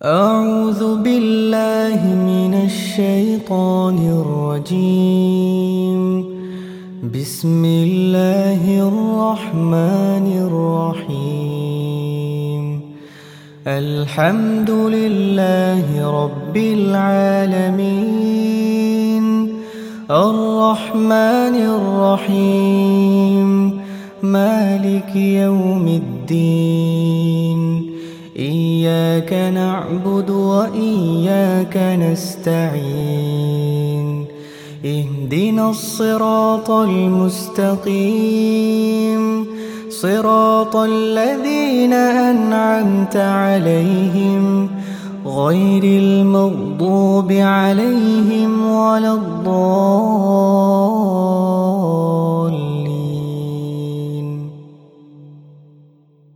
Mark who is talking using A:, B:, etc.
A: أعوذ بالله من الشيطان الرجيم. بسم الله الرحمن الرحيم. الحمد لله رب العالمين، الرحمن الرحيم، مالك يوم الدين. إياك نعبد وإياك نستعين. اهدنا الصراط المستقيم، صراط الذين أنعمت عليهم غير المغضوب عليهم ولا الضالين.